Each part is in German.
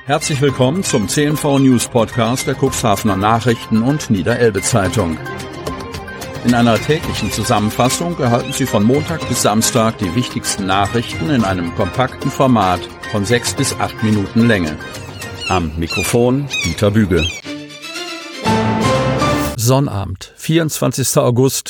Herzlich willkommen zum CNV News Podcast der Cuxhavener Nachrichten und Niederelbe Zeitung. In einer täglichen Zusammenfassung erhalten Sie von Montag bis Samstag die wichtigsten Nachrichten in einem kompakten Format von 6 bis 8 Minuten Länge. Am Mikrofon Dieter Büge. Sonnabend, 24. August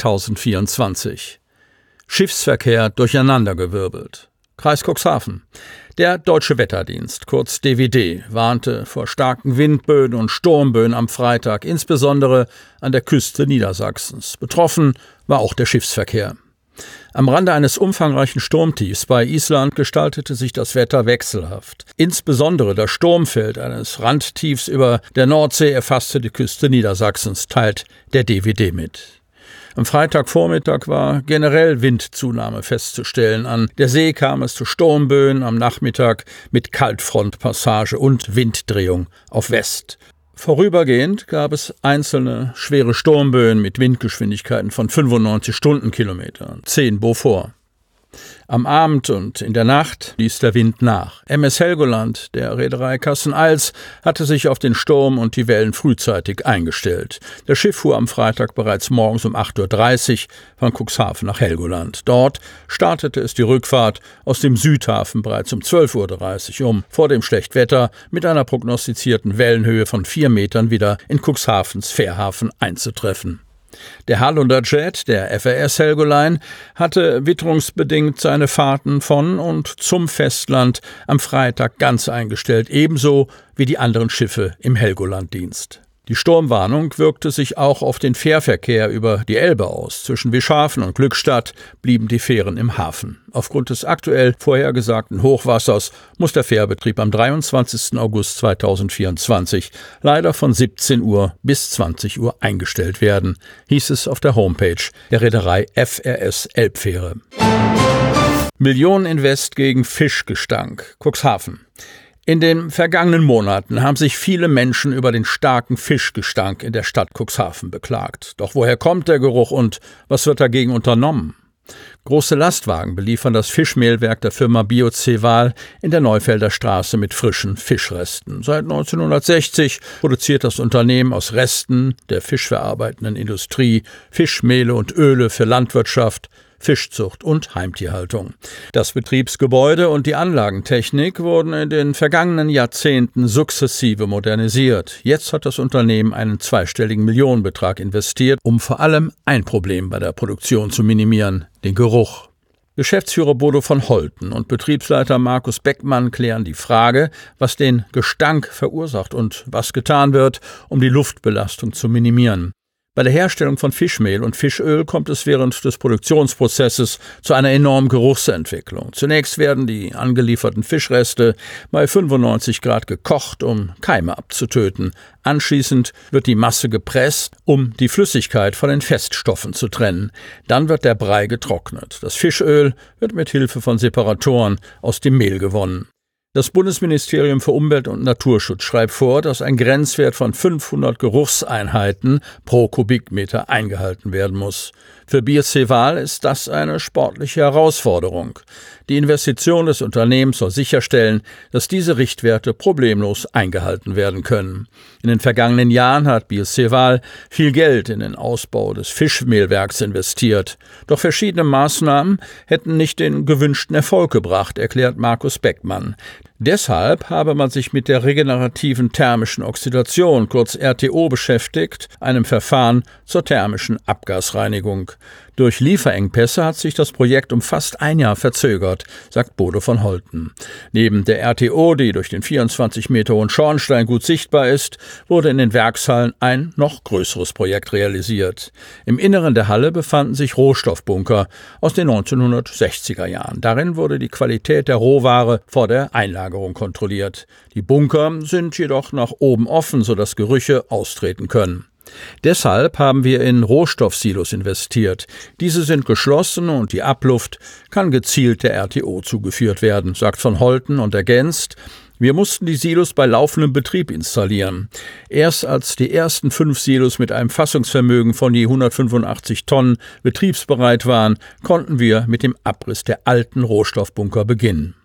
2024. Schiffsverkehr durcheinandergewirbelt. Kreis Cuxhaven. Der Deutsche Wetterdienst, kurz DWD, warnte vor starken Windböen und Sturmböen am Freitag, insbesondere an der Küste Niedersachsens. Betroffen war auch der Schiffsverkehr. Am Rande eines umfangreichen Sturmtiefs bei Island gestaltete sich das Wetter wechselhaft. Insbesondere das Sturmfeld eines Randtiefs über der Nordsee erfasste die Küste Niedersachsens, teilt der DWD mit. Am Freitagvormittag war generell Windzunahme festzustellen. An der See kam es zu Sturmböen, am Nachmittag mit Kaltfrontpassage und Winddrehung auf West. Vorübergehend gab es einzelne schwere Sturmböen mit Windgeschwindigkeiten von 95 Stundenkilometern, 10 Beaufort. Am Abend und in der Nacht ließ der Wind nach. MS Helgoland der Reederei Kassen-Als hatte sich auf den Sturm und die Wellen frühzeitig eingestellt. Das Schiff fuhr am Freitag bereits morgens um 8.30 Uhr von Cuxhaven nach Helgoland. Dort startete es die Rückfahrt aus dem Südhafen bereits um 12.30 Uhr, um vor dem Schlechtwetter mit einer prognostizierten Wellenhöhe von 4 Metern wieder in Cuxhavens Fährhafen einzutreffen. Der Hallunder Jet, der FRS Helgoline, hatte witterungsbedingt seine Fahrten von und zum Festland am Freitag ganz eingestellt, ebenso wie die anderen Schiffe im Helgoland-Dienst. Die Sturmwarnung wirkte sich auch auf den Fährverkehr über die Elbe aus. Zwischen Wischhafen und Glückstadt blieben die Fähren im Hafen. Aufgrund des aktuell vorhergesagten Hochwassers muss der Fährbetrieb am 23. August 2024 leider von 17 Uhr bis 20 Uhr eingestellt werden, hieß es auf der Homepage der Reederei FRS Elbfähre. Millioneninvest gegen Fischgestank. Cuxhaven. In den vergangenen Monaten haben sich viele Menschen über den starken Fischgestank in der Stadt Cuxhaven beklagt. Doch woher kommt der Geruch und was wird dagegen unternommen? Große Lastwagen beliefern das Fischmehlwerk der Firma Bio-Ceval in der Neufelder Straße mit frischen Fischresten. Seit 1960 produziert das Unternehmen aus Resten der fischverarbeitenden Industrie Fischmehle und Öle für Landwirtschaft, Fischzucht und Heimtierhaltung. Das Betriebsgebäude und die Anlagentechnik wurden in den vergangenen Jahrzehnten sukzessive modernisiert. Jetzt hat das Unternehmen einen zweistelligen Millionenbetrag investiert, um vor allem ein Problem bei der Produktion zu minimieren: den Geruch. Geschäftsführer Bodo von Holten und Betriebsleiter Markus Beckmann klären die Frage, was den Gestank verursacht und was getan wird, um die Luftbelastung zu minimieren. Bei der Herstellung von Fischmehl und Fischöl kommt es während des Produktionsprozesses zu einer enormen Geruchsentwicklung. Zunächst werden die angelieferten Fischreste bei 95 Grad gekocht, um Keime abzutöten. Anschließend wird die Masse gepresst, um die Flüssigkeit von den Feststoffen zu trennen. Dann wird der Brei getrocknet. Das Fischöl wird mit Hilfe von Separatoren aus dem Mehl gewonnen. Das Bundesministerium für Umwelt und Naturschutz schreibt vor, dass ein Grenzwert von 500 Geruchseinheiten pro Kubikmeter eingehalten werden muss. Für Bio-Ceval ist das eine sportliche Herausforderung. Die Investition des Unternehmens soll sicherstellen, dass diese Richtwerte problemlos eingehalten werden können. In den vergangenen Jahren hat Bio-Ceval viel Geld in den Ausbau des Fischmehlwerks investiert. Doch verschiedene Maßnahmen hätten nicht den gewünschten Erfolg gebracht, erklärt Markus Beckmann. Deshalb habe man sich mit der regenerativen thermischen Oxidation, kurz RTO, beschäftigt, einem Verfahren zur thermischen Abgasreinigung. Durch Lieferengpässe hat sich das Projekt um fast ein Jahr verzögert, sagt Bodo von Holten. Neben der RTO, die durch den 24 Meter hohen Schornstein gut sichtbar ist, wurde in den Werkshallen ein noch größeres Projekt realisiert. Im Inneren der Halle befanden sich Rohstoffbunker aus den 1960er Jahren. Darin wurde die Qualität der Rohware vor der Einlagerung kontrolliert. Die Bunker sind jedoch nach oben offen, sodass Gerüche austreten können. Deshalb haben wir in Rohstoffsilos investiert. Diese sind geschlossen und die Abluft kann gezielt der RTO zugeführt werden, sagt von Holten und ergänzt: Wir mussten die Silos bei laufendem Betrieb installieren. Erst als die ersten 5 Silos mit einem Fassungsvermögen von je 185 Tonnen betriebsbereit waren, konnten wir mit dem Abriss der alten Rohstoffbunker beginnen.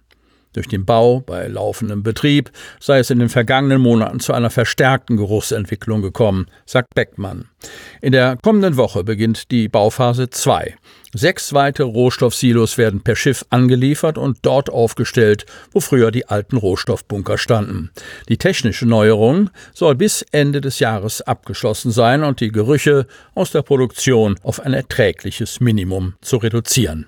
Durch den Bau bei laufendem Betrieb sei es in den vergangenen Monaten zu einer verstärkten Geruchsentwicklung gekommen, sagt Beckmann. In der kommenden Woche beginnt die Bauphase 2. 6 weitere Rohstoffsilos werden per Schiff angeliefert und dort aufgestellt, wo früher die alten Rohstoffbunker standen. Die technische Neuerung soll bis Ende des Jahres abgeschlossen sein und die Gerüche aus der Produktion auf ein erträgliches Minimum zu reduzieren.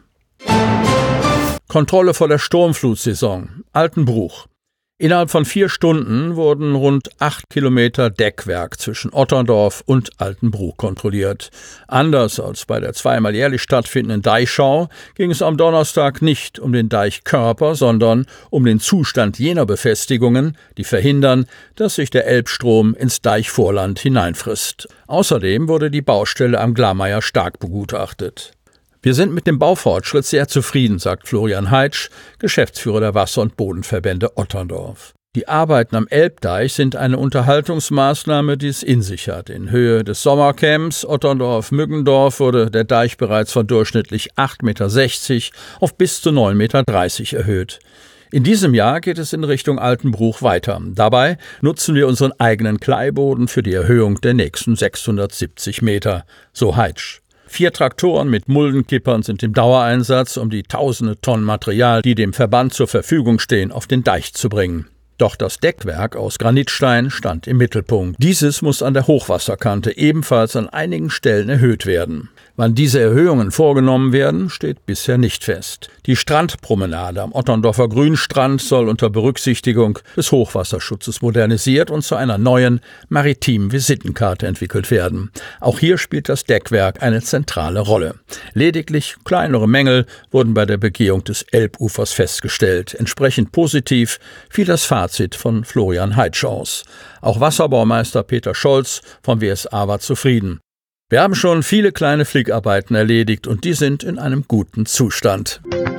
Kontrolle vor der Sturmflutsaison. Altenbruch. Innerhalb von 4 Stunden wurden rund 8 Kilometer Deckwerk zwischen Otterndorf und Altenbruch kontrolliert. Anders als bei der zweimal jährlich stattfindenden Deichschau ging es am Donnerstag nicht um den Deichkörper, sondern um den Zustand jener Befestigungen, die verhindern, dass sich der Elbstrom ins Deichvorland hineinfrisst. Außerdem wurde die Baustelle am Glameyer stark begutachtet. Wir sind mit dem Baufortschritt sehr zufrieden, sagt Florian Heitsch, Geschäftsführer der Wasser- und Bodenverbände Otterndorf. Die Arbeiten am Elbdeich sind eine Unterhaltungsmaßnahme, die es in sich hat. In Höhe des Sommercamps Otterndorf-Müggendorf wurde der Deich bereits von durchschnittlich 8,60 Meter auf bis zu 9,30 Meter erhöht. In diesem Jahr geht es in Richtung Altenbruch weiter. Dabei nutzen wir unseren eigenen Kleiboden für die Erhöhung der nächsten 670 Meter, so Heitsch. 4 Traktoren mit Muldenkippern sind im Dauereinsatz, um die tausende Tonnen Material, die dem Verband zur Verfügung stehen, auf den Deich zu bringen. Doch das Deckwerk aus Granitstein stand im Mittelpunkt. Dieses muss an der Hochwasserkante ebenfalls an einigen Stellen erhöht werden. Wann diese Erhöhungen vorgenommen werden, steht bisher nicht fest. Die Strandpromenade am Otterndorfer Grünstrand soll unter Berücksichtigung des Hochwasserschutzes modernisiert und zu einer neuen maritimen Visitenkarte entwickelt werden. Auch hier spielt das Deckwerk eine zentrale Rolle. Lediglich kleinere Mängel wurden bei der Begehung des Elbufers festgestellt. Entsprechend positiv fiel das Fazit von Florian Heitsch aus. Auch Wasserbaumeister Peter Scholz vom WSA war zufrieden. Wir haben schon viele kleine Flickarbeiten erledigt und die sind in einem guten Zustand.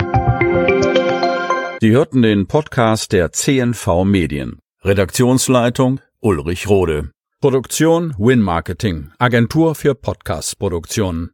Sie hörten den Podcast der CNV Medien. Redaktionsleitung Ulrich Rode. Produktion Win Marketing, Agentur für Podcast-Produktionen.